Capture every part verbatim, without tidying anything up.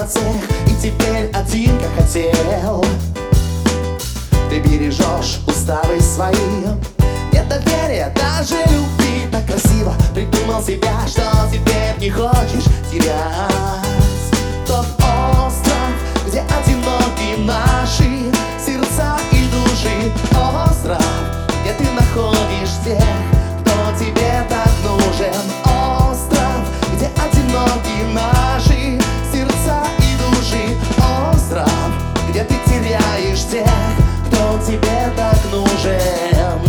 цех, и теперь один, как хотел. Ты бережешь уставы свои, нет доверия, даже любви. Так красиво придумал себя, что теперь не хочешь терять. Тот остров, где одиноки наши сердца и души. Остров, где ты находишь тех, кто тебе так нужен. Остров, где одиноки наши сердца и души. Остров, где ты теряешь тех, кто тебе так нужен.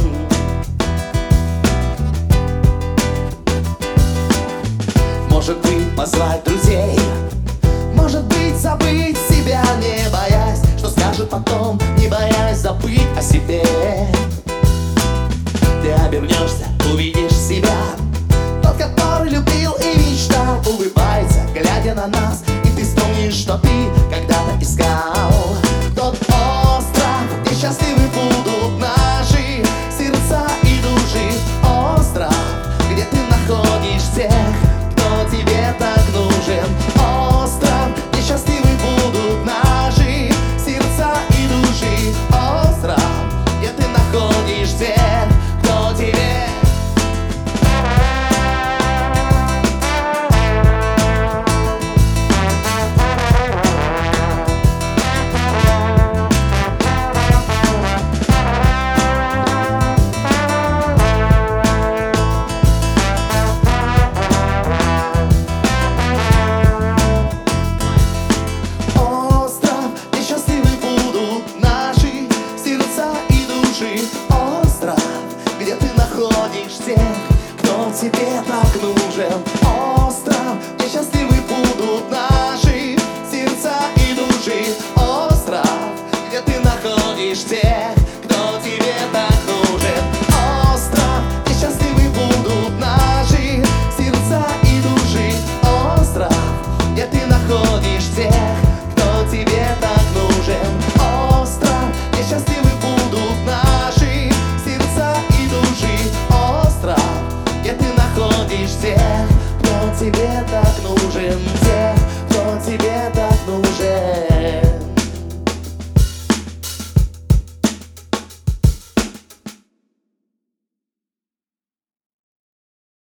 Может быть, позвать друзей, может быть, забыть себя, не боясь, что скажут потом, не боясь забыть о себе. Ты обернешься, увидишь себя, тот, который любил и мечтал, улыбается, глядя на нас, и ты вспомнишь, что ты когда-то искал. Тот остров, где счастливы будут наши сердца и души. Остров, где ты находишь тех, кто тебе так нужен. Остров, где счастливы будут наши сердца и души. Остров, где ты находишь тех, кто тебе. Остров, где ты находишь тех, кто тебе так нужен. Остров, где счастливы будут наши сердца и души. Остров, где ты находишь тех, кто тебе так нужен. Остров, где счастливы будут наши сердца и души. Остров, где ты находишь тех, кто тебе так нужен. Остров, где счастливы будут наши сердца и души. Остров, где ты находишь тех, кто тебе так нужен.